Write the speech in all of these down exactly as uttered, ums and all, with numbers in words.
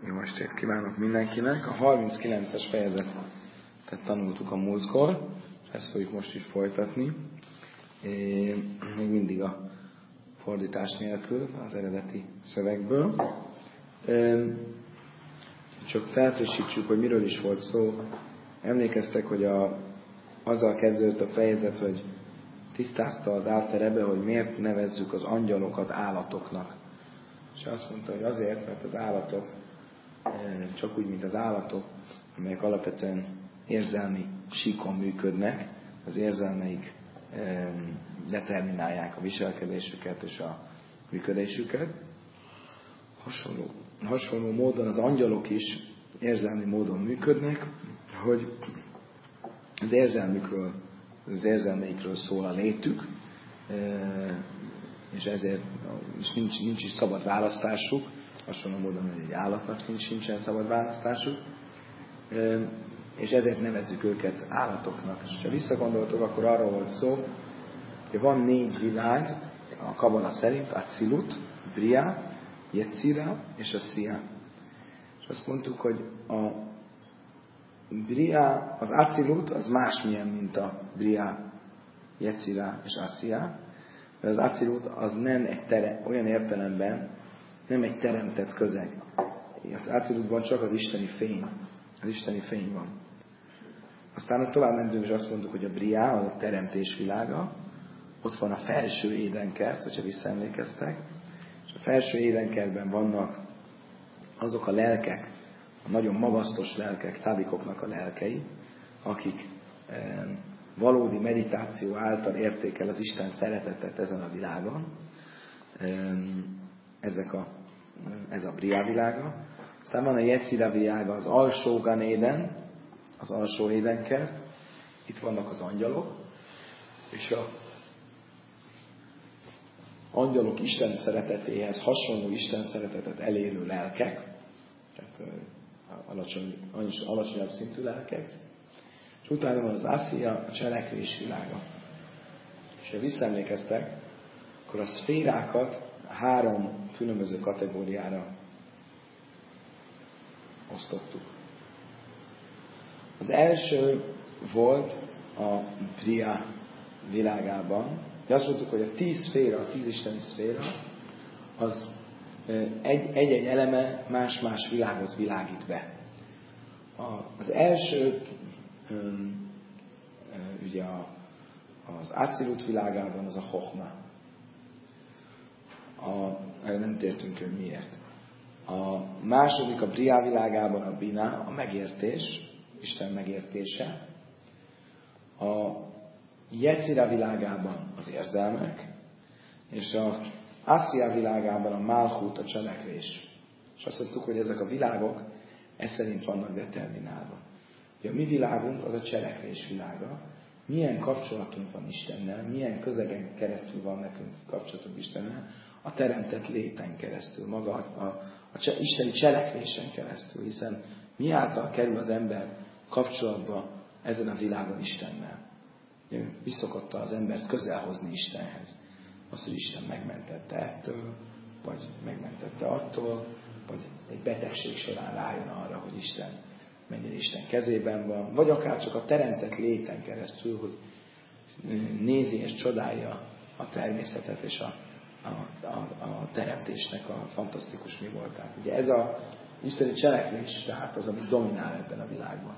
Jó estét kívánok mindenkinek! A harminckilences fejezetet tanultuk a múltkor, és ezt fogjuk most is folytatni. É, még mindig a fordítás nélkül, az eredeti szövegből. É, csak felfrissítsük, hogy miről is volt szó. Emlékeztek, hogy a, azzal kezdődött a fejezet, hogy tisztázta az Álter, hogy miért nevezzük az angyalokat állatoknak. És azt mondta, hogy azért, mert az állatok, csak úgy, mint az állatok, amelyek alapvetően érzelmi síkon működnek, az érzelmeik determinálják a viselkedésüket és a működésüket. Hasonló, hasonló módon az angyalok is érzelmi módon működnek, hogy az érzelmükről, az érzelmeikről szól a létük, és ezért és nincs, nincs is szabad választásuk, hasonló módon, hogy egy állatnak nincs, nincsen szabad választásuk, és ezért nevezzük őket állatoknak. És ha visszagondoltok, akkor arról volt szó, hogy van négy világ, a Kabala szerint, Acilut, Bria, Yetzira és a Szia. És azt mondtuk, hogy a Bria, az Acilut az másmilyen, mint a Bria, Yetzira és a Szia. Mert az Acilut az nem egy tere, olyan értelemben nem egy teremtett közeg. Az Acilutban csak az isteni fény. Az isteni fény van. Aztán tovább mentünk, és azt mondtuk, hogy a Bria, az a teremtés világa, ott van a felső édenkert, hogyha visszaemlékeztek, és a felső édenkertben vannak azok a lelkek, a nagyon magasztos lelkek, cábikoknak a lelkei, akik eh, valódi meditáció által értékel az Isten szeretetet ezen a világon. Ezek a, ez a Bria világa. Aztán van a Yetzira világa, az alsó Ganéden, az alsó édenkert. Itt vannak az angyalok, és a angyalok Isten szeretetéhez hasonló Isten szeretetet elérő lelkek, tehát alacsony, alacsonyabb szintű lelkek. És utána van az Aszia, a cselekvés világa. És ha visszaemlékeztek, akkor a szférákat három különböző kategóriára osztottuk. Az első volt a Bria világában. Azt mondtuk, hogy a tíz szféra, a tíz isteni szféra, az egy-egy eleme más-más világot világít be. Az első ugye az Acilut világában az a Chochma. A, erre nem tértünk, hogy miért. A második a Bria világában a Bina, a megértés, Isten megértése. A Yetzira világában az érzelmek, és a Aszia világában a Malchut, a cselekvés. És azt mondtuk, hogy ezek a világok ez szerint vannak determinálva. Hogy a mi világunk az a cselekvés világa. Milyen kapcsolatunk van Istennel, milyen közegen keresztül van nekünk kapcsolatunk Istennel, a teremtett léten keresztül, maga a, a, a cse, isteni cselekvésen keresztül, hiszen miáltal kerül az ember kapcsolatba ezen a világon Istennel. Visszakotta az embert közel hozni Istenhez. Azt, hogy Isten megmentette ettől, vagy megmentette attól, vagy egy betegség során rájön arra, hogy Isten mennyire Isten kezében van, vagy akár csak a teremtett léten keresztül, hogy nézi és csodálja a természetet és a, a, a, a teremtésnek a fantasztikus mi voltát. Ugye ez a isteni cselekvés, tehát az, ami dominál ebben a világban.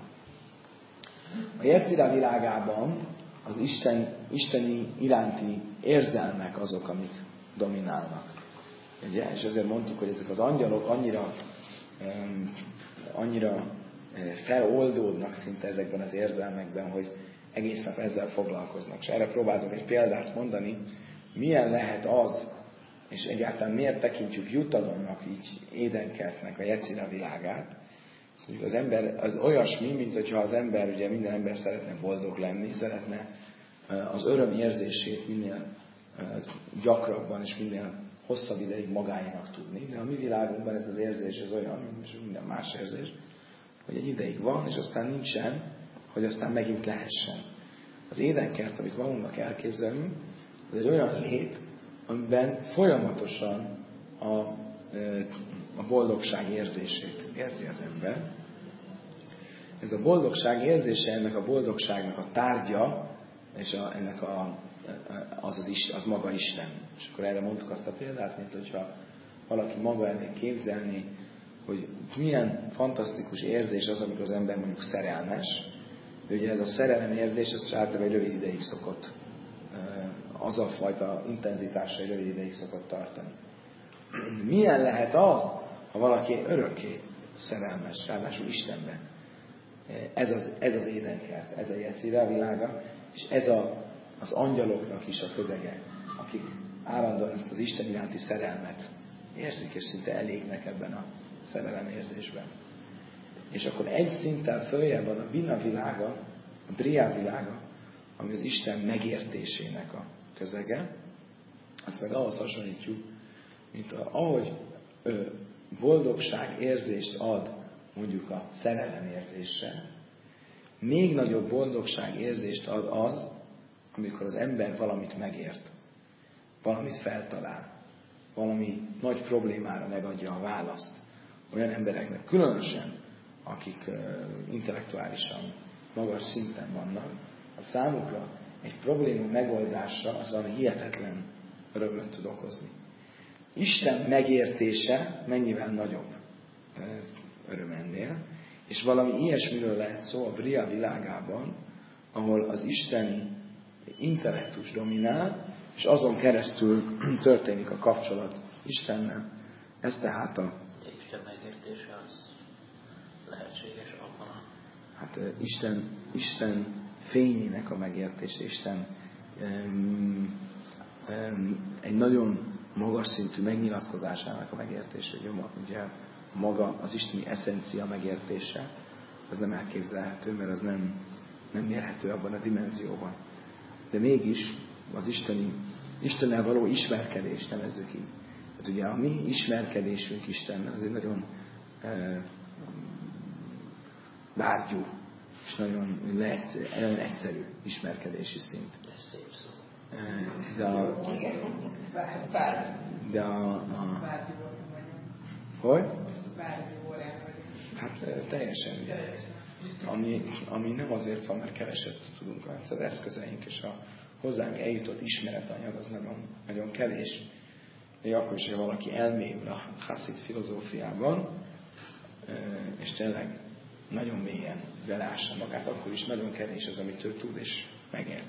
A Yetzira világában az Isten, isteni iránti érzelmek azok, amik dominálnak. Ugye? És ezért mondtuk, hogy ezek az angyalok annyira, um, annyira feloldódnak szinte ezekben az érzelmekben, hogy egész nap ezzel foglalkoznak. És erre próbáltunk egy példát mondani, milyen lehet az, és egyáltalán miért tekintjük jutalomnak így édenkertnek a Yetzira világát. Szóval az ember az olyasmi, mint hogyha az ember, ugye minden ember szeretne boldog lenni, szeretne az öröm érzését minél gyakrabban és minél hosszabb ideig magáénak tudni. De a mi világunkban ez az érzés az olyan, mint minden más érzés, hogy egy ideig van, és aztán nincsen, hogy aztán megint lehessen. Az édenkert, amit magunknak elképzelünk, az egy olyan lét, amiben folyamatosan a, a boldogság érzését érzi az ember. Ez a boldogság érzése, ennek a boldogságnak a tárgya, és a, ennek a, az, az, is, az maga Isten. És akkor erre mondtuk azt a példát, mint hogyha valaki maga elé képzelni, hogy milyen fantasztikus érzés az, amikor az ember mondjuk szerelmes. De ugye ez a szerelem érzés, ez általában egy rövid ideig szokott, az a fajta intenzitása egy rövid ideig szokott tartani. Milyen lehet az, ha valaki örökké szerelmes, ráadásul Istenben? Ez az, ez az édenkert, ez a Jecira világa, és ez a, az angyaloknak is a közege, akik állandóan ezt az Isten iránti szerelmet érzik, és szinte elégnek ebben a szerelem érzésben. És akkor egy szinten följebb van a Bina világa, a Bria világa, ami az Isten megértésének a közege. Azt meg ahhoz hasonlítjuk, mint a, ahogy ö, boldogság érzést ad mondjuk a szerelem érzése, még nagyobb boldogság érzést ad az, amikor az ember valamit megért, valamit feltalál, valami nagy problémára megadja a választ. Olyan embereknek különösen, akik uh, intellektuálisan magas szinten vannak, a számukra egy probléma megoldása az valami hihetetlen örömöt tud okozni. Isten megértése mennyivel nagyobb uh, öröm ennél, és valami ilyesmiről lehet szó a Bria világában, ahol az isteni intellektus dominál, és azon keresztül történik a kapcsolat Istennel. Ez tehát a... De Isten megértése az lehetséges abban. Hát Isten, Isten fényének a megértése, Isten um, um, egy nagyon magas szintű megnyilatkozásának a megértése. Ugye maga az isteni eszencia megértése, az nem elképzelhető, mert az nem, nem mérhető abban a dimenzióban. De mégis az isteni, Istennel való ismerkedés, nevezzük így. Hát ugye a mi ismerkedésünk Istennel, az egy nagyon e, bárgyú, és nagyon, nagyon egyszerű ismerkedési szint. De a... De a... a hogy? Hát teljesen ugye. Ami, ami nem azért van, mert keveset tudunk, mert az eszközeink és a hozzánk eljutott ismeretanyag az nagyon, nagyon kevés. Még akkor is, hogy valaki elmélyül a haszid filozófiában, és tényleg nagyon mélyen belássa magát, akkor is nagyon kevés az, amit ő tud és megél.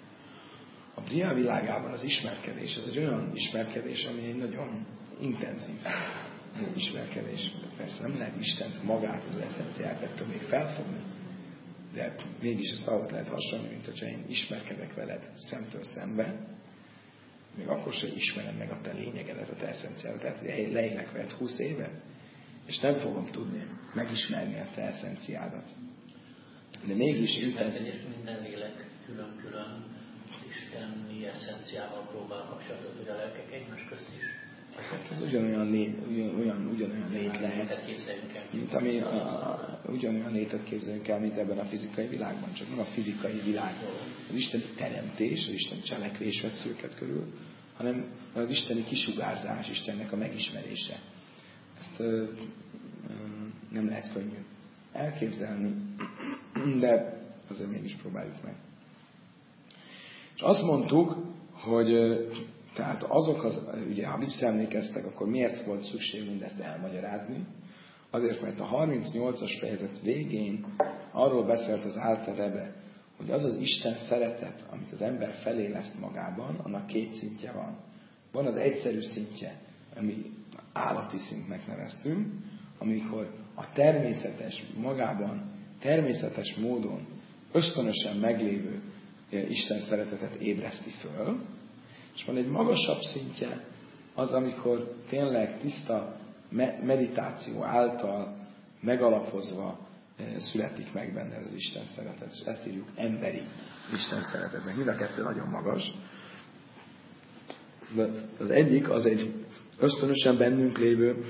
A Bria világában az ismerkedés, ez egy olyan ismerkedés, ami egy nagyon intenzív ismerkedés. Persze nem lehet Istent magát, az eszenciát ettől még felfogni, de mégis ezt ahhoz lehet hasonlítani, mint hogyha én ismerkedek veled szemtől szembe, még akkor sem ismerem meg a te lényegedet, a te eszenciádat. Tehát, hogy leélek veled húsz éve, és nem fogom tudni megismerni a te eszenciádat. De mégis intenzív. Minden lélek külön-külön isteni eszenciával próbál kapcsolatot, hogy a lelkek egymás közt is. Hát ez ugyanolyan lét, ugyan, ugyanolyan lét lehet, mint ami a, a, ugyanolyan létet képzeljünk el, mint ebben a fizikai világban. Csak nem a fizikai világ, az isteni teremtés, az isteni cselekvés vesz őket körül, hanem az isteni kisugárzás, Istennek a megismerése. Ezt ö, ö, nem lehet könnyű elképzelni, de azért mégis próbáljuk meg. És azt mondtuk, hogy tehát azok az, ugye ha visszaemlékeztek, akkor miért volt szükség mindezt elmagyarázni? Azért, mert a harmincnyolcas fejezet végén arról beszélt az Alter Rebbe, hogy az az Isten szeretet, amit az ember feléleszt magában, annak két szintje van. Van az egyszerű szintje, ami állati szintnek neveztünk, amikor a természetes, magában természetes módon ösztönösen meglévő Isten szeretetet ébreszti föl, és van egy magasabb szintje, az, amikor tényleg tiszta meditáció által megalapozva születik meg benne ez az Isten szeretet. És ezt írjuk emberi Isten szeretetnek. Mind a kettő nagyon magas. De az egyik az egy ösztönösen bennünk lévő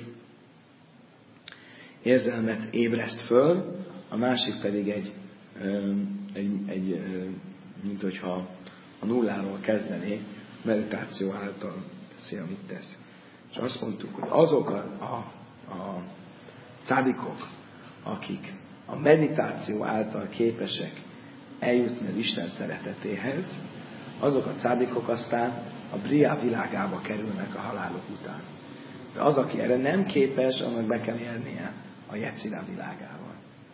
érzelmet ébreszt föl, a másik pedig egy, egy, egy mint hogyha a nulláról kezdené, meditáció által teszi, amit tesz. És azt mondtuk, hogy azok a, a a cádikok, akik a meditáció által képesek eljutni az Isten szeretetéhez, azok a cádikok aztán a Briá világába kerülnek a haláluk után. De az, aki erre nem képes, annak be kell érnie a Jecira világával.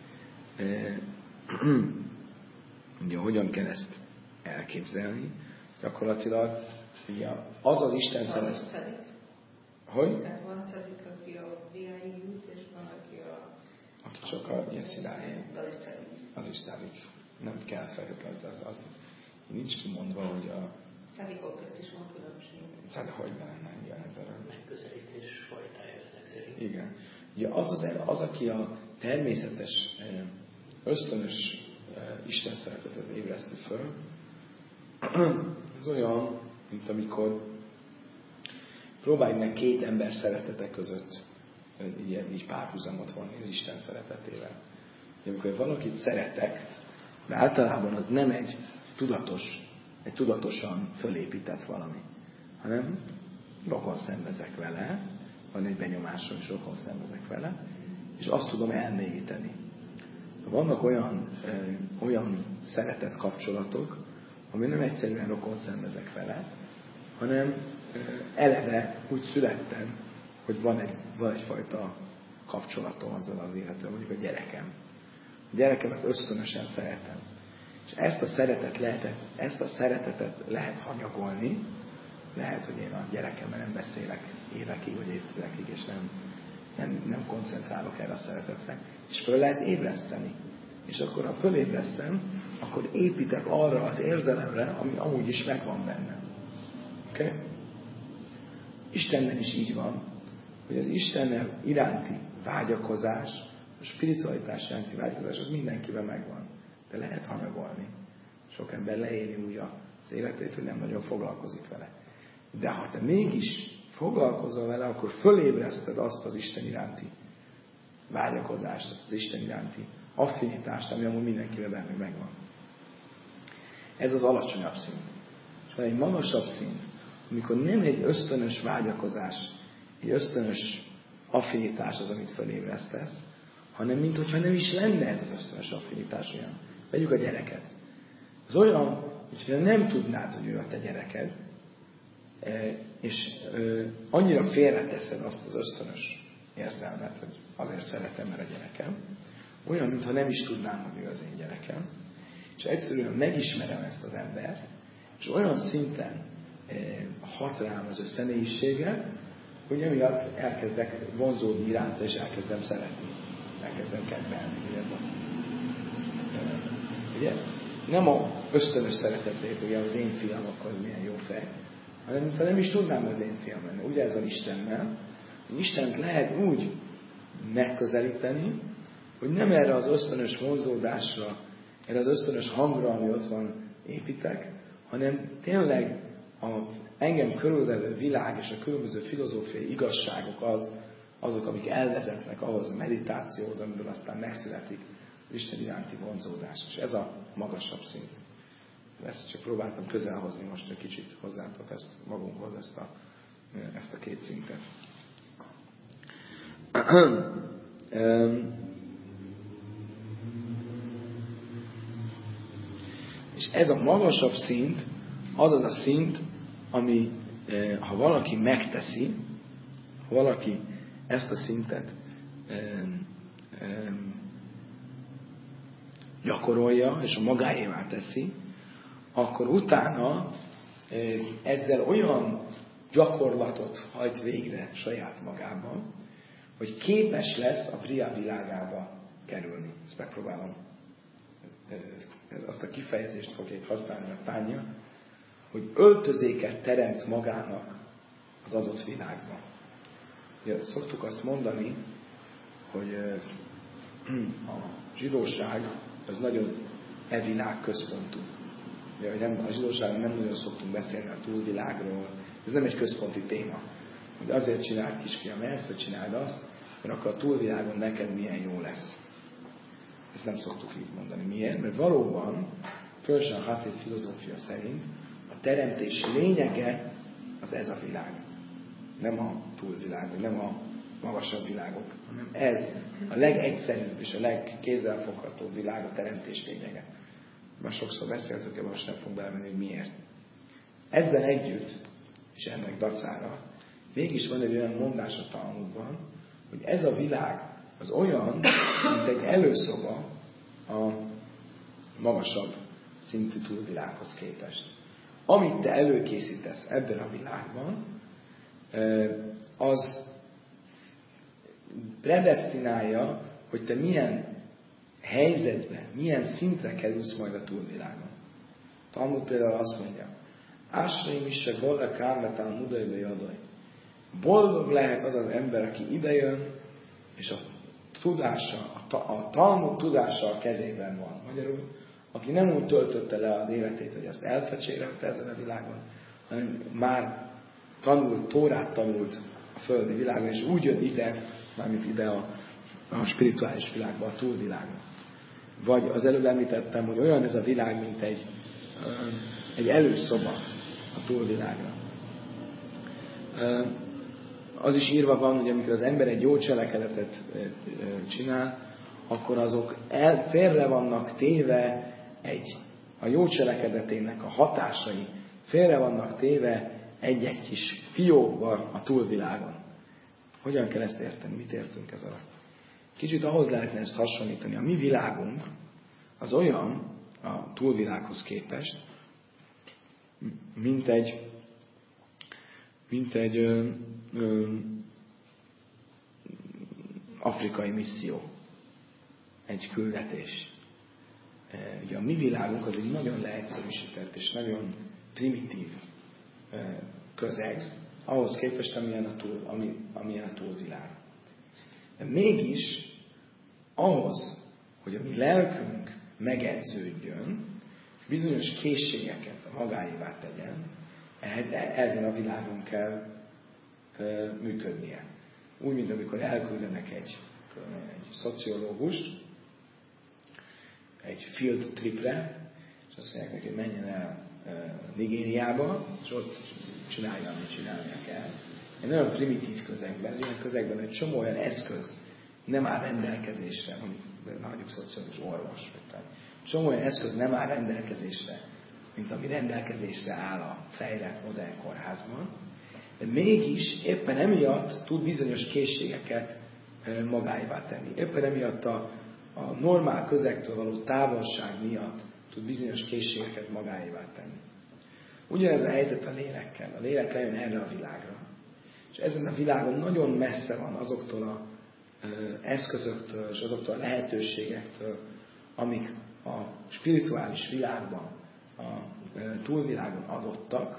Ugye, hogyan kell ezt elképzelni? Gyakorlatilag ugye, az az Isten szeretet. Hogy? Van cadik, aki a Briáig jut, és van, aki a... Aki csak a Jeciráig. Az is cadik. Az is cadik. Nem kell feltétlenül, az, az nincs kimondva, hogy a... Cadikok közt is van különbség. Cadik, hogy lenne, igen, ez a... Megközelítés fajtája ezek szerint. Igen. Ugye az, az, az, aki a természetes, ösztönös Isten szeretetet ébreszti föl, az olyan, mint amikor próbálj meg két ember szeretete között így, így párhuzamot vonni az Isten szeretetével. Amikor valakit szeretek, de általában az nem egy tudatos, egy tudatosan fölépített valami, hanem rokon szenvezek vele, van egy benyomásom, és rokon szenvezek vele, és azt tudom elmélyíteni. Vannak olyan, ö, olyan szeretett kapcsolatok, ami nem egyszerűen rokon szenvezek vele, hanem ö, eleve úgy születtem, hogy van, egy, van egyfajta kapcsolatom azzal az illetően, mondjuk a gyerekem. A gyerekemet ösztönösen szeretem. És ezt a szeretet lehet, ezt a szeretetet lehet hanyagolni, lehet, hogy én a gyerekemmel nem beszélek évekig, vagy évtizedekig, és nem, nem, nem koncentrálok erre a szeretetre. És föl lehet ébreszteni. És akkor, ha fölébresztem, akkor építek arra az érzelemre, ami amúgy is megvan benne. Oké? Okay? Istennel is így van, hogy az Istennel iránti vágyakozás, a spiritualitás iránti vágyakozás, az mindenkiben megvan. De lehet hanyagolni. Sok ember leéli úgy az életét, hogy nem nagyon foglalkozik vele. De ha te mégis foglalkozol vele, akkor fölébreszted azt az Isten iránti vágyakozást, azt az Isten iránti affinitást, ami amúgy mindenkivel benne megvan. Ez az alacsonyabb szint. És van egy magasabb szint, amikor nem egy ösztönös vágyakozás, egy ösztönös affinitás az, amit fölébresztesz, hanem minthogyha nem is lenne ez az ösztönös affinitás olyan. Vegyük a gyereket. Az olyan, hogy nem tudnád, hogy ő a te gyereked, és annyira félreteszed azt az ösztönös érzelmet, hogy azért szeretem, mert a gyerekem, olyan, mintha nem is tudnám, hogy ő az én gyerekem, és egyszerűen megismerem ezt az embert, és olyan szinten hat rám az ő személyisége, hogy emiatt elkezdek vonzódni iránta, és elkezdem szeretni. Elkezdem kedvelni, hogy ez a... Ugye? Nem a ösztönös szeretetét, ugye az én fiam, akkor az milyen jó fej, hanem mintha nem is tudnám az én fiam lenni. Ugye ez az Istennel, hogy Istent lehet úgy megközelíteni, hogy nem erre az ösztönös vonzódásra, erre az ösztönös hangra, ami ott van, építek, hanem tényleg a engem körülvevő világ és a különböző filozófiai igazságok az, azok, amik elvezetnek ahhoz a meditációhoz, amiből aztán megszületik az Isten iránti vonzódás. És ez a magasabb szint. Ezt csak próbáltam közelhozni most egy kicsit hozzátok ezt magunkhoz, ezt a, ezt a két szintet. És ez a magasabb szint, az az a szint, ami, ha valaki megteszi, ha valaki ezt a szintet gyakorolja, és a magáévá teszi, akkor utána ezzel olyan gyakorlatot hajt végre saját magában, hogy képes lesz a Briá világába kerülni. Ezt megpróbálom. Ez azt a kifejezést fogja itt használni a Tánja, hogy öltözéket teremt magának az adott világban. Ugye, szoktuk azt mondani, hogy a zsidóság az nagyon e világ központú. Ugye, hogy nem, a zsidóságban nem nagyon szoktunk beszélni a túlvilágról, ez nem egy központi téma. Hogy azért csináld kisfiam ezt, vagy csináld azt, mert akkor a túlvilágon neked milyen jó lesz. Ezt nem szoktuk így mondani. Miért? Mert valóban, különösen a haszid filozófia szerint, a teremtés lényege az ez a világ. Nem a túlvilág, nem a magasabb világok, hanem ez a legegyszerűbb és a legkézzelfoghatóbb világ a teremtés lényege. Már sokszor beszéltük, ebben most nem fogunk belemenni, hogy miért. Ezzel együtt, és ennek dacára, mégis van egy olyan mondás a Talmudban, hogy ez a világ az olyan, mint egy előszoba a magasabb szintű túlvilághoz képest. Amit te előkészítesz ebben a világban, az predesztinálja, hogy te milyen helyzetbe, milyen szintre kerülsz majd a túlvilágon. Talmud például azt mondja, Ásraim is se bolla kármetán mudajba jadaj. Boldog lehet az az ember, aki idejön, és a tudása, a, ta, a Talmud tudása a kezében van. Magyarul, aki nem úgy töltötte le az életét, hogy azt elfecsérelte ezen a világon, hanem már tanult, Tórát tanult a földi világon, és úgy jön ide, mármint ide a, a spirituális világba, a túlvilágba. Vagy az előbb említettem, hogy olyan ez a világ, mint egy, egy előszoba a túlvilágra. Az is írva van, hogy amikor az ember egy jó cselekedetet csinál, akkor azok el, félre vannak téve egy, a jó cselekedetének a hatásai, félre vannak téve egy-egy kis fiókban a túlvilágon. Hogyan kell ezt érteni? Mit értünk ez alatt? Kicsit ahhoz lehetne ezt hasonlítani. A mi világunk az olyan a túlvilághoz képest, mint egy, mint egy ö, ö, afrikai misszió. Egy küldetés. Ugye a mi világunk az egy nagyon leegyszerűsített és nagyon primitív közeg, ahhoz képest, amilyen a, túl, ami, amilyen a túlvilág. De mégis ahhoz, hogy a mi lelkünk megedződjön, és bizonyos készségeket magáévá tegyen, ehhez, ezen a világon kell e, működnie. Úgy, mint amikor elküldenek egy, egy szociológust egy field tripre, és azt mondják neki, hogy menjen el e, Nigériába, és ott csinálja, amit csinálnia kell. Egy nagyon primitív közegben, egy olyan közegben egy csomó olyan eszköz nem áll rendelkezésre, mondjuk hagyjuk szociális orvos, vagy csomó olyan eszköz nem áll rendelkezésre, mint ami rendelkezésre áll a fejlett modern kórházban, de mégis éppen emiatt tud bizonyos készségeket magáévá tenni. Éppen emiatt a, a normál közegtől való távolság miatt tud bizonyos készségeket magáévá tenni. Ugyanez a helyzet a lélekkel. A lélek lejön erre a világra. És ezen a világon nagyon messze van azoktól az eszközöktől és azoktól a lehetőségektől, amik a spirituális világban, a túlvilágon adottak,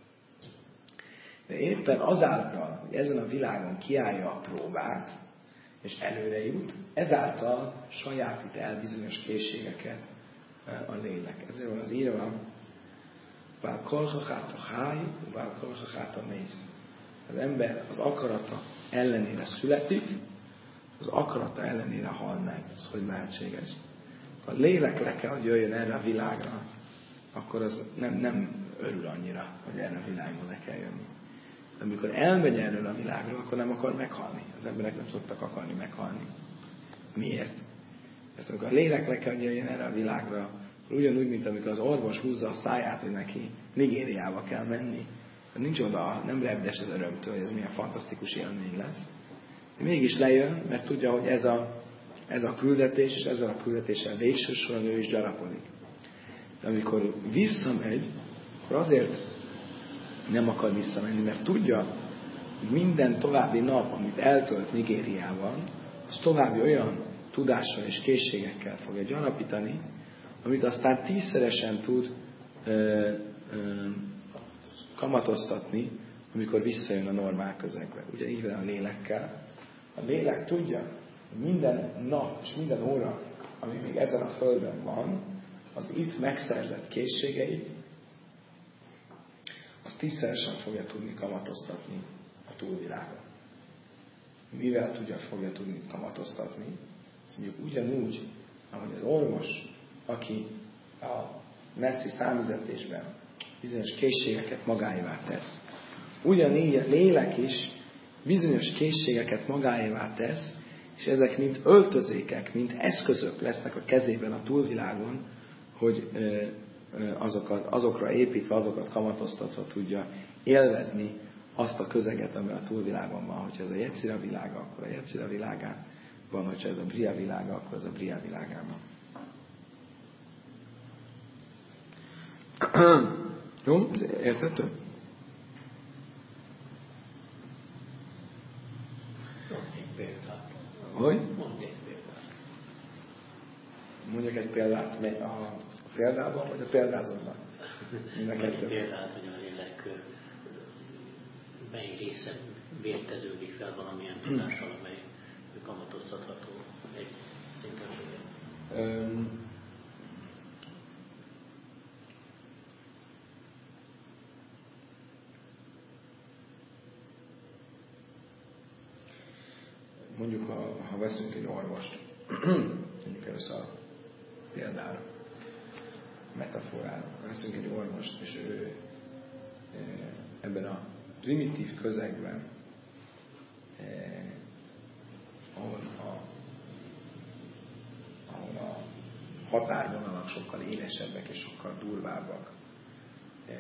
de éppen azáltal, hogy ezen a világon kiállja a próbát, és előre jut, ezáltal sajátít el bizonyos készségeket a lélek. Ezért van az írva, Vál kolchachát a háj, vál kolchachát a mész. Az ember az akarata ellenére születik, az akarata ellenére hal meg. Ez hogy lehetséges? Ha a lélek le kell, hogy jöjjön erre a világra, akkor az nem, nem örül annyira, hogy erre a világra le kell jönni. De amikor elmegy erről a világra, akkor nem akar meghalni. Az emberek nem szoktak akarni meghalni. Miért? Mert amikor a lélek le kell, hogy jöjjön erre a világra, akkor ugyanúgy, mint amikor az orvos húzza a száját, hogy neki Nigériába kell menni, nincs oda, nem repdes az örömtől, hogy ez milyen fantasztikus élmény lesz. De mégis lejön, mert tudja, hogy ez a, ez a küldetés, és ezzel a küldetéssel végső soron ő is gyarapodik. De amikor visszamegy, akkor azért nem akar visszamenni, mert tudja, hogy minden további nap, amit eltölt Nigériában, az további olyan tudással és készségekkel fogja gyarapítani, amit aztán tízszeresen tud ö, ö, kamatoztatni, amikor visszajön a normál közegbe. Ugye így van a lélekkel. A lélek tudja, hogy minden nap és minden óra, ami még ezen a földön van, az itt megszerzett készségeit, az tízszeresen fogja tudni kamatoztatni a túlvilágon. Mivel tudja, fogja tudni kamatoztatni? Azt mondjuk ugyanúgy, ahogy az orvos, aki a messzi számüzetésben bizonyos készségeket magáévá tesz. Ugyanígy a lélek is bizonyos készségeket magáévá tesz, és ezek mint öltözékek, mint eszközök lesznek a kezében a túlvilágon, hogy azokat, azokra építve, azokat kamatoztatva tudja élvezni azt a közeget, ami a túlvilágon van. Hogyha ez a Jecira világa, akkor a Jecira világán van, hogyha ez a Bria világa, akkor ez a Bria világában. Jó? Érthető? Hogy? Mondjak egy példát a példában, vagy a példázatban? Mondjak egy példát, hogy a lélek mely része vérteződik fel valamilyen tudással, amely kamatoztatható egy szinten. Mondjuk, ha, ha veszünk egy orvost, mondjuk először a példára, metaforára, veszünk egy orvost, és ő ebben a primitív közegben, eh, ahol, a, ahol a határvonalak sokkal élesebbek és sokkal durvábbak, eh,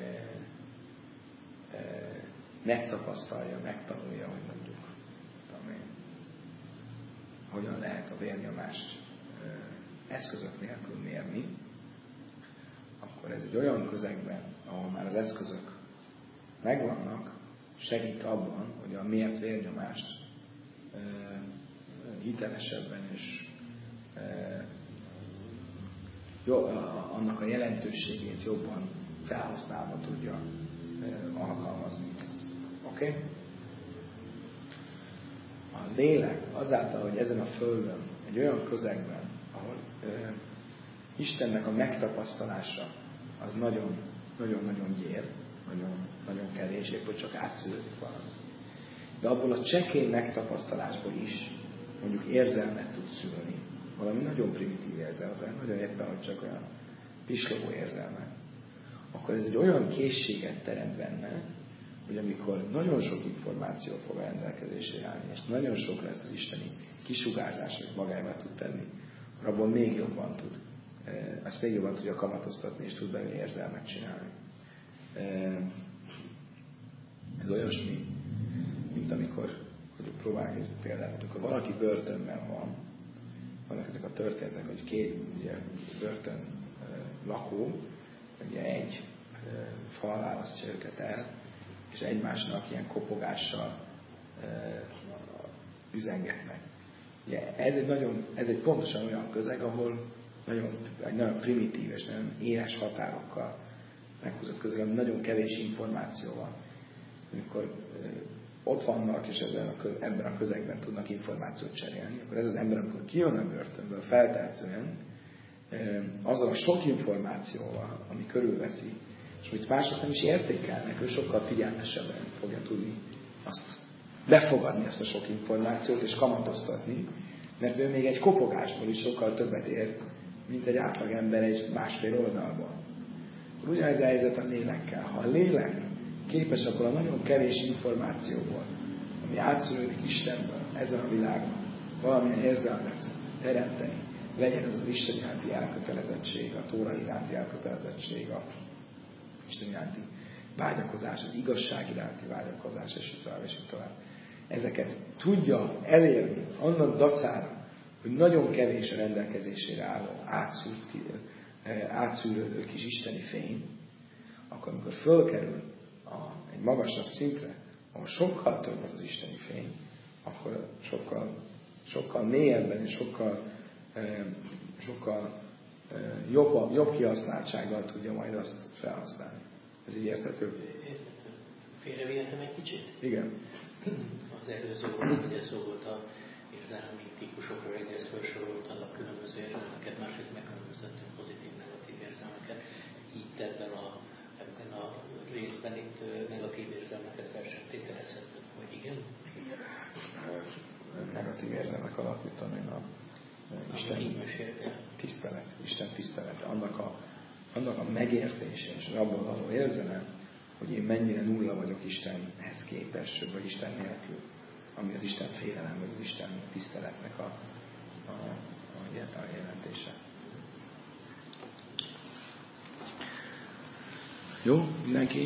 eh, megtapasztalja, megtanulja, hogy mondjuk, tudom én, hogyan lehet a vérnyomást eh, eszközök nélkül mérni, akkor ez egy olyan közegben, ahol már az eszközök megvannak, segít abban, hogy a mért vérnyomást e, hitelesebben és e, jó, a, annak a jelentőségét jobban felhasználva tudja e, alkalmazni. Oké? Okay? A lélek azáltal, hogy ezen a földön, egy olyan közegben, ahol e, Istennek a megtapasztalása az nagyon, nagyon-nagyon gyér, nagyon, nagyon kevés, épp hogy csak átszűrődik valami. De abból a csekély megtapasztalásból is mondjuk érzelmet tud szülni. Valami nagyon primitív érzelmet, nagyon éppen, hogy csak olyan pislogó érzelmet. Akkor ez egy olyan készséget teremt benne, hogy amikor nagyon sok információ fog a rendelkezésre állni, és nagyon sok lesz az isteni kisugárzás, hogy magába tud tenni, akkor abból még jobban tud. Ezt még jobban tudja kamatoztatni, és tud belőle érzelmet csinálni. Ez olyasmi, mint amikor, hogy próbáljuk egy példát, amikor valaki börtönben van, vannak ezek a történetek, hogy két ugye, börtön lakó, ugye egy fal választja őket el, és egymásnak ilyen kopogással üzengetnek. Ugye, ez, egy nagyon, ez egy pontosan olyan közeg, ahol nagyon, nagyon primitív és nagyon éles határokkal meghúzott közeg, ami nagyon kevés információ van. Amikor ö, ott vannak, és ezen a, ebben a közegben tudnak információt cserélni, akkor ez az ember, amikor kijön a börtönből feltehetően, ö, azzal a sok információval, ami körülveszi, és amit mások nem is értékelnek, ő sokkal figyelmesebben fogja tudni azt befogadni, azt a sok információt, és kamatoztatni, mert ő még egy kopogásból is sokkal többet ért, mint egy átlagember egy másfél oldalban. Ugyanez a helyzet a lélekkel. Ha a lélek képes akkor a nagyon kevés információból, ami átszűrődik Istenből, ezen a világon, valamilyen érzelmet teremteni, legyen ez az Isten iránti elkötelezettség, a Tóra iránti elkötelezettség, a Isten iránti vágyakozás, az igazság iránti vágyakozás, és így tovább, és így tovább. Ezeket tudja elérni annak dacára, hogy nagyon kevés a rendelkezésére álló, átszűrt, átszűrődő kis isteni fény, akkor amikor fölkerül a, egy magasabb szintre, ahol sokkal több az az isteni fény, akkor sokkal, sokkal mélyebben és sokkal, sokkal jobb, jobb kihasználtsággal tudja majd azt felhasználni. Ez így érthető? Érthető. Félrevihetem egy kicsit? Igen. Az előző óra, ugye szó volt a érzelmi típusokról, egyrészt felsoroltad a különböző érzelmeket, másrészt megkülönböztettünk pozitív-negatív érzelmeket. Itt ebben a, ebben a részben itt negatív érzelmeket fel sem tételezhetünk, vagy igen? Negatív érzelmek alatt, mit tudom én, a Isten tisztelet, Isten tisztelet, annak a, annak a megértése és abban való érzelem, hogy én mennyire nulla vagyok Istenhez képest, vagy Isten nélkül. ami az Isten félelem, vagy az Isten tiszteletnek a, a, a, a jelentése. Jó, mindenki?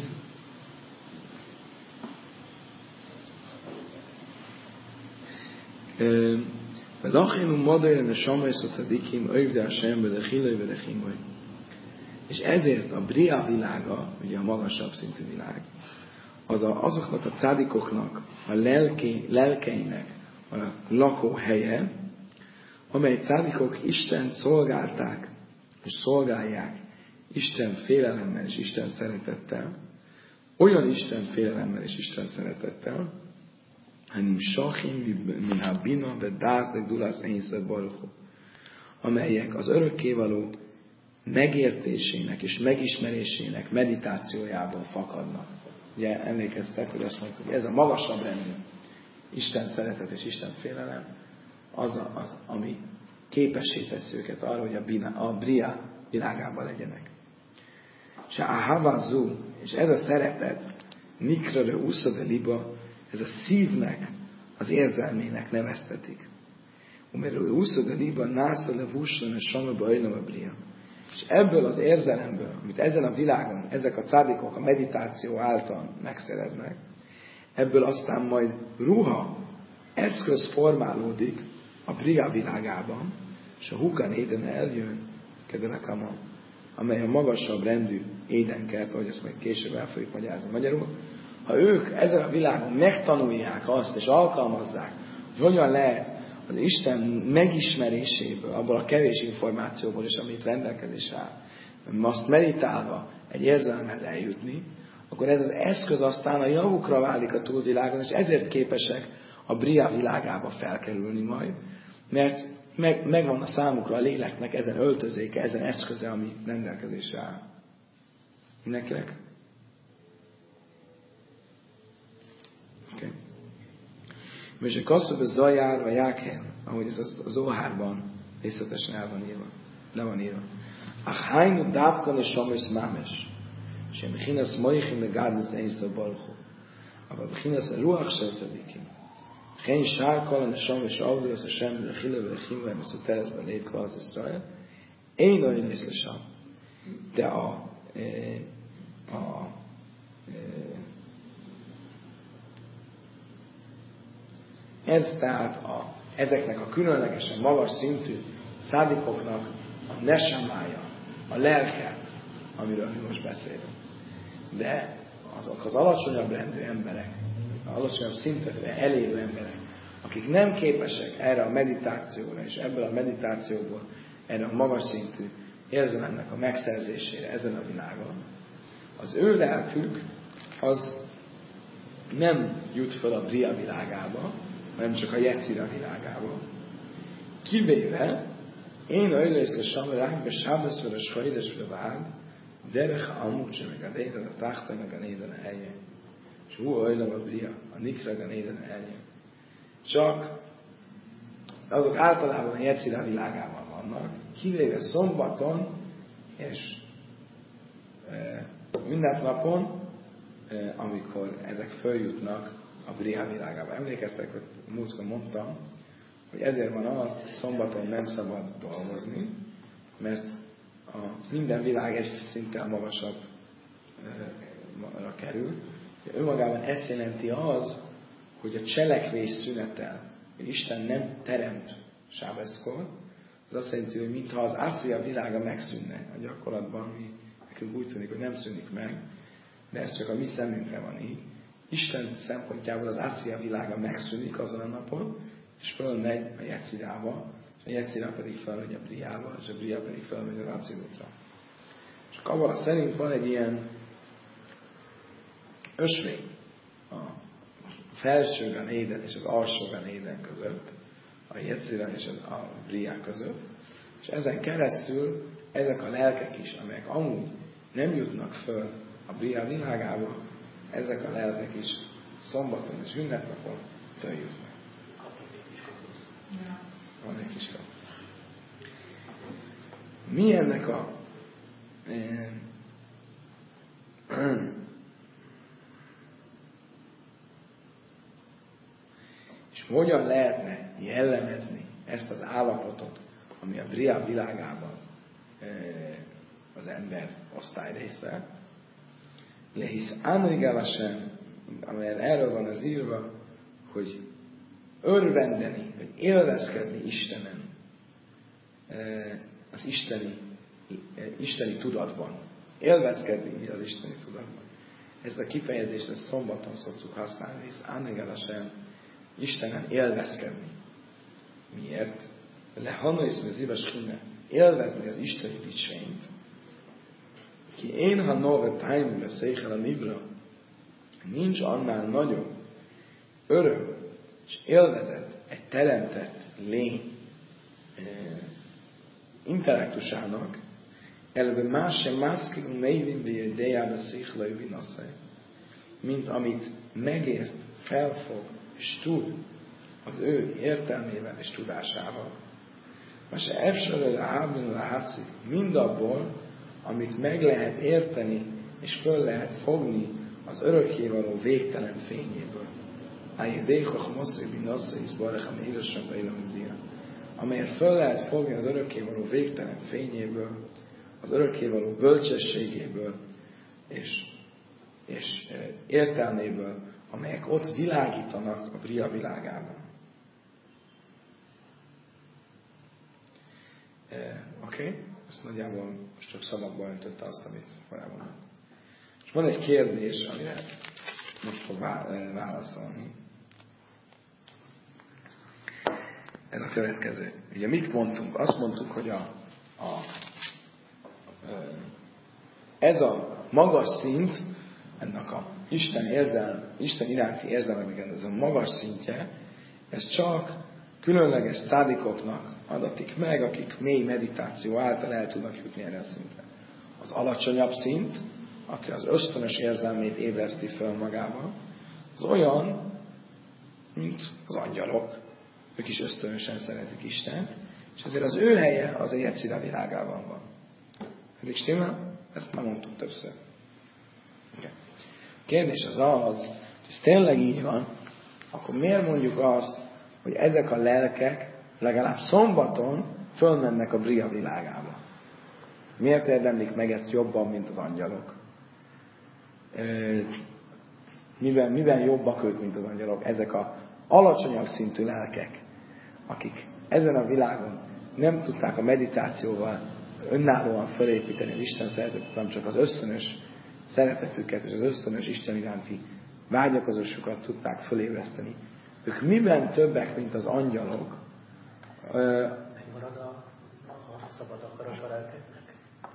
Velachenu madajön a samajsz a cadikim, öjvde a sembe, de hilaj, de himaj. És ezért a Bria világa, ugye a magasabb szintű világ, az a, azoknak a cádikoknak, a lelki, lelkeinek a lakóhelye, amely cádikok Istent szolgálták, és szolgálják Isten félelemmel és Isten szeretettel, olyan Isten félelemmel és Isten szeretettel, hanem sachim min habina ve dázdek dulász énszak baruchu, amelyek az örökkévaló megértésének és megismerésének meditációjából fakadnak. Ugye emlékeztek, hogy azt mondtuk, hogy ez a magasabb rendű Isten szeretet és Isten félelem, az, a, az ami képessé teszi őket arra, hogy a, bina, a Bria világában legyenek. És a havazú, és ez a szeretet, nikrare uszade liba, ez a szívnek, az érzelmének neveztetik. Umerő uszade liba nászale vúslan a samaba ajnam a Bria. És ebből az érzelemből, amit ezen a világon ezek a cádikok a meditáció által megszereznek, ebből aztán majd ruha, eszköz formálódik a Bria világában, és a Hugan Éden eljön, Kedelekama, amely a magasabb rendű édenkert, ahogy ezt majd később el fogjuk magyarázni magyarul, ha ők ezen a világon megtanulják azt, és alkalmazzák, hogy hogyan lehet az Isten megismeréséből, abból a kevés információból is, amit rendelkezésre áll, azt meditálva egy érzelemhez eljutni, akkor ez az eszköz aztán a javukra válik a túlvilágon, és ezért képesek a Bria világába felkerülni majd, mert meg, megvan a számukra a léleknek ezen öltözéke, ezen eszköze, ami rendelkezésre áll. Mindenkinek? Oké. Okay. És a kasszab az zajár, vagy jákhen, ahogy ez az, az Óhárban részletesen el van írva. Le van írva. Ach hájnu dávkan és samis mámes. Sem bechinasz moichin le gárnusz énszak baruchu. Aber bechinasz a ruach sel tzadikim. Geen sárkal en a samis avdu, az a sem, de chile, de chimva, és a tereszben lép klasz Israel. Én olyan is lesam. De a a ez tehát a, ezeknek a különlegesen magas szintű szádikoknak a nesemája, a lelke, amiről mi most beszélünk. De azok az alacsonyabb rendű emberek, az alacsonyabb szintet elérő emberek, akik nem képesek erre a meditációra, és ebből a meditációból erre a magas szintű érzelemnek a megszerzésére ezen a világon, az ő lelkük az nem jut fel a Bria világába, hanem csak a Jecira világába. Kivéve, én öjlősz le samerák, be sábesz vele schajdes vele vád, derech amúcsa meg a néden a táhta meg a néden a helye. És hú öjlöm a Bria, a nikra a néden a helye. Csak azok általában a Jecira világában vannak, kivéve szombaton és e, ünnepnapon, e, amikor ezek följutnak a Bria világába. Emlékeztek, hogy múltkor mondtam, hogy ezért van az, hogy szombaton nem szabad dolgozni, mert a minden világ egy szinten magasabbra kerül. Önmagában ezt jelenti az, hogy a cselekvés szünetel, hogy Isten nem teremt sábeszkor, az azt jelenti, hogy mintha az Ázsia világa megszűnne a gyakorlatban, mi nekünk úgy tűnik, hogy nem szűnik meg, de ez csak a mi szemünkre van így. Isten szempontjából az Ázsia világa megszűnik azon a napon, és fölmegy a Jecirába, és a Jecira pedig fölmegy a Briába, és a Bria pedig fölmegy a Acilutra. És a Kabala szerint van egy ilyen ösvény a felső Gan Éden és az alsó Gan Éden között, a Jecira és a Bria között, és ezen keresztül ezek a lelkek is, amelyek amúgy nem jutnak föl a Bria világába, ezek a lelkek is szombaton és ünnepnapon följutnak. Van egy kis kap. Mi ennek a eh, hogyan lehetne jellemezni ezt az állapotot, ami a Bria világában az ember osztály része. Lehisz Ánrigálasem, amelyen erről van az írva, hogy örvendeni, hogy élvezkedni Istenen, az isteni, isteni tudatban. Élvezkedni az isteni tudatban. Ezt a kifejezést ezt szombaton szoktuk használni, hisz Ánrigálasem, Istenen élvezkedni. Miért? Le hanoisz me zivas hine, élvezni az isteni dicsényt. Ki én ha nove tájmú le széjjel a nibra, nincs annál nagyobb öröm és élvezet egy teremtett lény eh, intellektusának, elve más sem mászkilunk neivin védéjába széjjel a vinaszai, mint amit megért, felfog és tud az ő értelmével és tudásával. Most efsöröl a hábin a hászi, mindabból, amit meg lehet érteni, és föl lehet fogni az örökkévaló végtelen fényéből. Amelyet föl lehet fogni az örökkévaló végtelen fényéből, az örökkévaló bölcsességéből, és, és értelméből, amelyek ott világítanak a Bria világában. Oké? Okay? Ezt nagyjából most csak szavakba öntötte azt, amit korábban mondtam. És van egy kérdés, amire most fog válaszolni. Ez a következő. Ugye mit mondtunk? Azt mondtuk, hogy a, a, ez a magas szint, ennek a Isten érzelm, Isten iránti érzelmeknek ez a magas szintje, ez csak különleges szádikoknak adatik meg, akik mély meditáció által el tudnak jutni erre a szintre. Az alacsonyabb szint, aki az ösztönös érzelmét ébreszti föl magába, az olyan, mint az angyalok. Ők is ösztönösen szeretik Istent, és ezért az ő helye az a Jecira világában van. Ez is stimmel? Ezt már mondtuk többször. Okay. A kérdés az az, hogy ez tényleg így van, akkor miért mondjuk azt, hogy ezek a lelkek legalább szombaton fölmennek a Bria világába? Miért érdemlik meg ezt jobban, mint az angyalok? Miben, miben jobbak ők, mint az angyalok? Ezek a alacsonyabb szintű lelkek, akik ezen a világon nem tudták a meditációval önállóan felépíteni az Isten szeretetet, hanem csak az ösztönös szeretetüket és az ösztönös Isten iránti vágyakozásukat tudták fölébreszteni. Ők miben többek, mint az angyalok? Megmarad a, a szabad akarat a lelkeknek?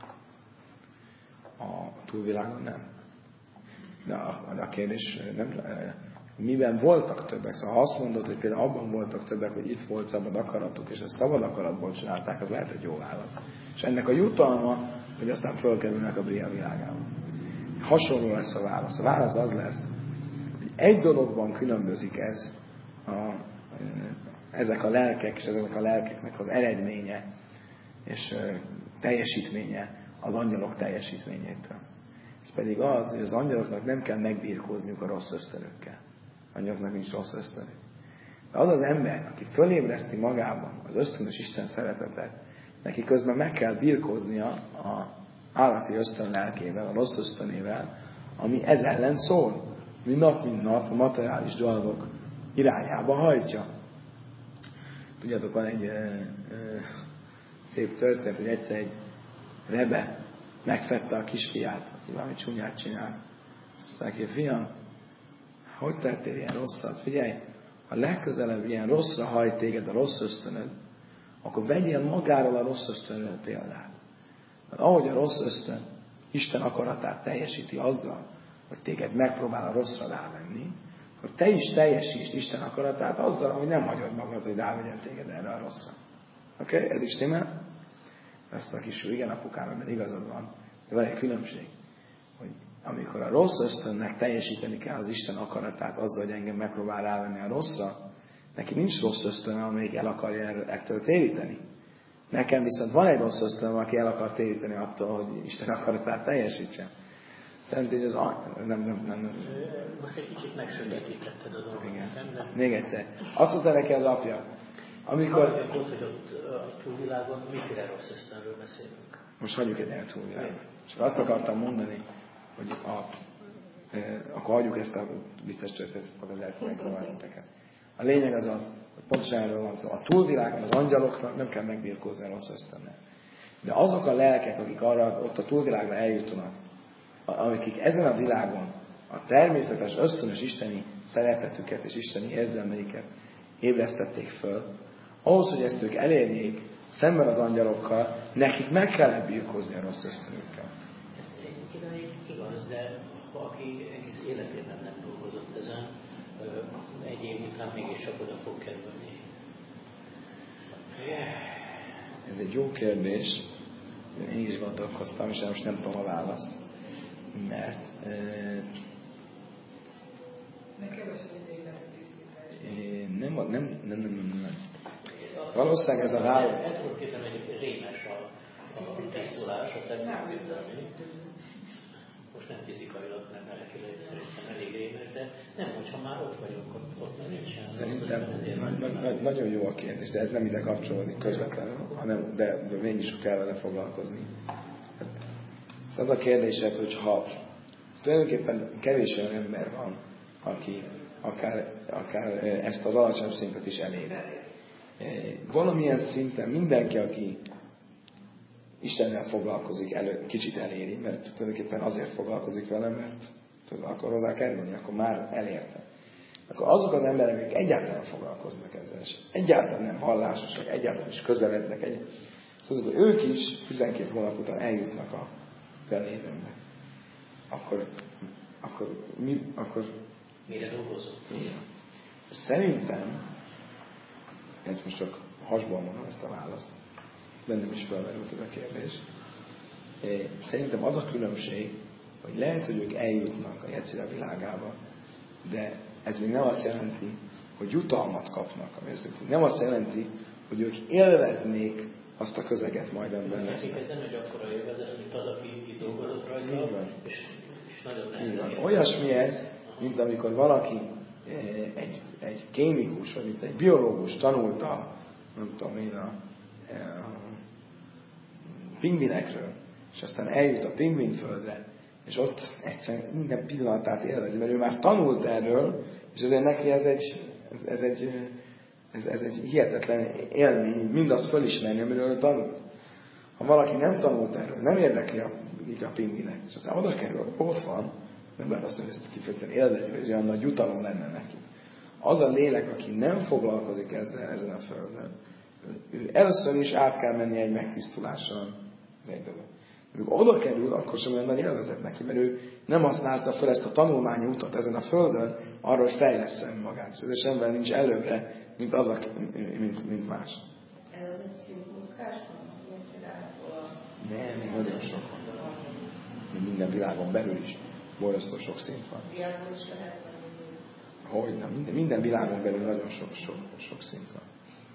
A túlvilágon nem. De a, a kérdés nem, miben voltak többek? Szóval ha azt mondod, hogy például abban voltak többek, hogy itt volt szabad akaratuk, és ezt szabad akaratból csinálták, az lehet egy jó válasz. És ennek a jutalma, hogy aztán fölkerülnek a Bria világába. Hasonló lesz a válasz. A válasz az lesz, hogy egy dologban különbözik ez, a, ezek a lelkek, és ezek a lelkeknek az eredménye, és teljesítménye az angyalok teljesítményétől. Ez pedig az, hogy az angyaloknak nem kell megbirkózniuk a rossz ösztönökkel. Angyaloknak nincs rossz ösztönök. De az az ember, aki fölébreszti magában az ösztönös Isten szeretetet, neki közben meg kell birkóznia a állati ösztön lelkével, a rossz ösztönével, ami ez ellen szól. Mi nap, mint nap a materiális dolgok irányába hajtja. Tudjátok, van egy ö, ö, szép történet, hogy egyszer egy rebe megfette a kisfiát, aki valami csúnyát csinált. Azt mondja, hogy fiam, hogy tettél ilyen rosszat? Figyelj, ha legközelebb ilyen rosszra hajt téged a rossz ösztönöd, akkor vegyél magáról a rossz ösztönről példát. Mert ahogy a rossz ösztön Isten akaratát teljesíti azzal, hogy téged megpróbál a rosszra rávenni, akkor te is teljesítsd Isten akaratát azzal, hogy nem hagyod magad, hogy rávegyen téged erre a rosszra. Oké? Okay? Ez is stimmel? Ezt a kis igen, apukám, ebben igazad van. De van egy különbség, hogy amikor a rossz ösztönnek teljesíteni kell az Isten akaratát azzal, hogy engem megpróbál rávenni a rosszra, neki nincs rossz ösztön, amelyik el akarja ettől téríteni. Nekem viszont van egy rossz ösztönöm, aki el akar téríteni attól, hogy Isten akaratát teljesítsen. Szerint, hogy az a... nem, nem, nem, nem. Most egy kicsit megsötétítetted a dolgot. Igen. Még egyszer. Azt mondta neki az apja, amikor... Hagyjuk ott, hogy ott a túlvilágon miféle rossz ösztönről beszélünk. Most hagyjuk egy el túlvilágon. És azt akartam mondani, hogy a, e, akkor hagyjuk ezt a vicces történetet, akkor az eltúlvilágon. A lényeg az az, hogy pontosan erről van szó. A túlvilágon az angyaloknak nem kell megbirkózni a rossz ösztönnel. De azok a lelkek, akik arra, ott a túlvilágra eljutnak, akik ezen a világon a természetes, ösztönös isteni szeretetüket és isteni érzelmeiket ébresztették föl, ahhoz, hogy ezt ők elérjék szemben az angyalokkal, nekik meg kellett birkózni a rossz ösztönükkel. Ez egyébként igaz, de aki egész életében nem dolgozott ezen, egy év után mégiscsak oda fog kerülni. Ez egy jó kérdés. Én is gondolkoztam, és most nem tudom a választ. Mert... Euh, nem, nem, nem, nem, nem, nem. Valószínűleg ez a válasz... El tudom képzelni, hogy rémes a, a tisztulás, a természetesen. Most nem fizikailag, nem lelkileg szerintem elég rémes, de nem, hogyha már ott vagyunk, ott, ott nincsen. Szerintem na, na, nagyon jó a kérdés, de ez nem ide kapcsolódik közvetlenül, hanem, de, de mégis kell vele foglalkozni. Az a kérdésed, hogy ha tulajdonképpen kevés olyan ember van, aki akár, akár ezt az alacsonyabb szintet is eléri. Valamilyen szinten mindenki, aki Istennel foglalkozik, elő, kicsit eléri, mert tulajdonképpen azért foglalkozik vele, mert közel akar hozzá kerülni, akkor már elérte. Akkor azok az emberek, akik egyáltalán foglalkoznak ezzel, és egyáltalán nem vallásosak, egyáltalán is közelednek, egy... szóval hogy ők is tizenkét hónap után eljutnak a felévőnek. Akkor, akkor mi, akkor... Mire dolgozunk? Igen. Szerintem, ezt most csak hasból mondom ezt a választ, bennem is felmerült ez a kérdés. Szerintem az a különbség, hogy lehet, hogy ők eljutnak a Jecira világába, de ez még nem azt jelenti, hogy jutalmat kapnak. Nem azt jelenti, hogy ők élveznék azt a közeget majd ebben lesznek. Ez nem egy akkora élvezet, mint az, aki dolgozott rajta, és, és nagyon nehezen. Olyasmi ez, mint amikor valaki egy, egy kémikus, vagy mint egy biológus tanulta, nem tudom én, a, a pingvinekről, és aztán eljut a pingvinföldre, és ott egyszerűen minden pillanatát élvezi, mert ő már tanult erről, és ezért neki ez egy, ez, ez egy, ez, ez egy hihetetlen élmény, mindazt fölismerni, amiről ő tanult. Ha valaki nem tanult erről, nem érdekli a, a pingvinek, és aztán oda kerül, ott van, nem lehet azt mondani, hogy ezt kifejezetten élvezi, hogy olyan nagy jutalom lenne neki. Az a lélek, aki nem foglalkozik ezzel ezen a földön, ő először is át kell menni egy megtisztuláson. Amikor oda kerül, akkor sem olyan nagy élvezet neki, mert ő nem használta fel ezt a tanulmányi utat ezen a földön, arra, hogy fejleszem magát. Szóval semmivel nincs előbbre, mint, az a, mint, mint más. Ez az egy szintmozgás van? Nem, még nagyon sok van. Minden világon belül is borzasztó sok szint van. Világon is lehet tanulni. Hogy nem, minden, minden világon belül nagyon sok, sok, sok szint van.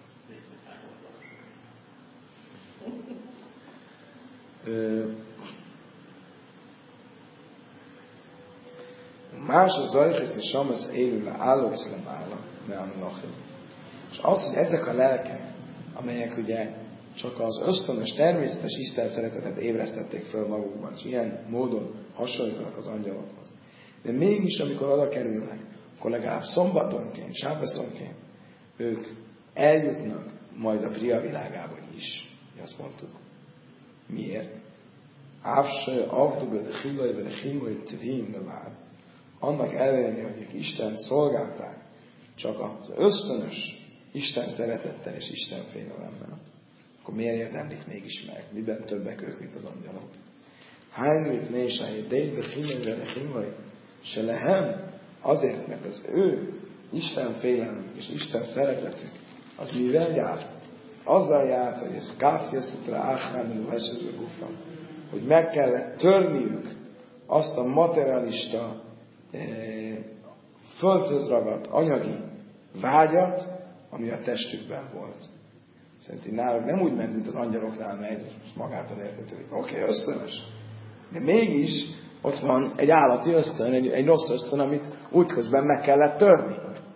Más az zajlkész és samasz élő le álló és le mála, nem lachim. És az, hogy ezek a lelkek, amelyek ugye csak az ösztönös, természetes Isten szeretetet ébresztették föl magukban, és ilyen módon hasonlítanak az angyalokhoz. De mégis, amikor oda kerülnek, akkor legalább szombatonként, sábeszonként ők eljutnak majd a Bria világába is. Mi azt mondtuk. Miért? Ávse, avdubel, de hillaj, de hillaj, tvím, de már. Annak ellenére, hogy ők Isten szolgálták, csak az ösztönös Isten szeretettel és Isten félelemmel, akkor miért érdemlik mégis meg? Miben többek ők, mint az angyalok? Hánylik nésái, de hillaj, de hillaj, se lehem, azért, mert az ő Isten félelem és Isten szeretetük, az mivel járt? Azzal járt, hogy ez káfjeszitra áhánuló esező gufam, hogy meg kellett törniük azt a materialista, e, földhöz ragadt anyagi vágyat, ami a testükben volt. Szerintem náluk nem úgy ment, mint az angyaloknál megy, és magától értetődik. Oké, okay, ösztönös. De mégis ott van egy állati ösztön, egy, egy rossz ösztön, amit útközben meg kellett törni.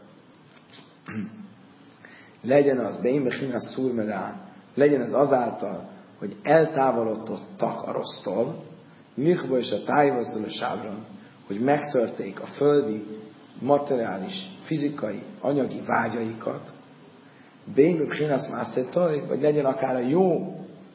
Legyen az, beimbechinas szurmerá, legyen ez azáltal, hogy eltávolodtak a rossztól, Michba és a tájhozzal a sábron, hogy megtörték a földi, materiális, fizikai, anyagi vágyaikat, beimbechinas mászetaj, vagy legyen akár a jó,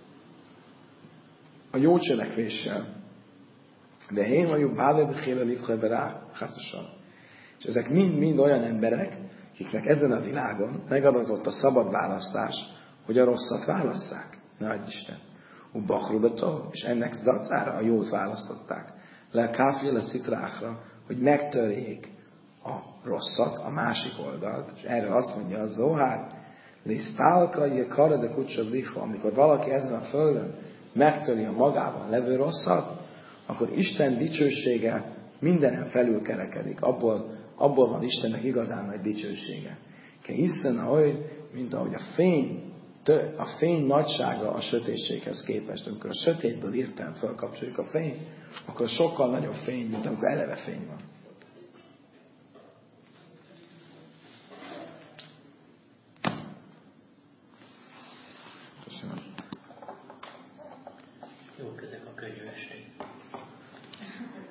a jó cselekvéssel, de én vagyok bálebechéle livheberá, hászosan. És ezek mind-mind olyan emberek, akiknek ezen a világon megadatott a szabad választás, hogy a rosszat válasszák. Ne adj Isten. Ubachrubató, és ennek dacára a jót választották. Le káféle szitrákra, hogy megtörjék a rosszat, a másik oldalt, és erre azt mondja a Zohár, Lisztálka, je karade kutsabriha, amikor valaki ezen a földön megtöri a magában levő rosszat, akkor Isten dicsősége mindenen felül kerekedik. Abból, abból van Istennek igazán nagy dicsősége. Hiszen ahogy, mint ahogy a fény, a fény nagysága a sötétséghez képest. Amikor a sötétből hirtelen felkapcsoljuk a fényt, akkor sokkal nagyobb fény, mint amikor eleve fény van. Köszönöm. Jók ezek a könnyű esték.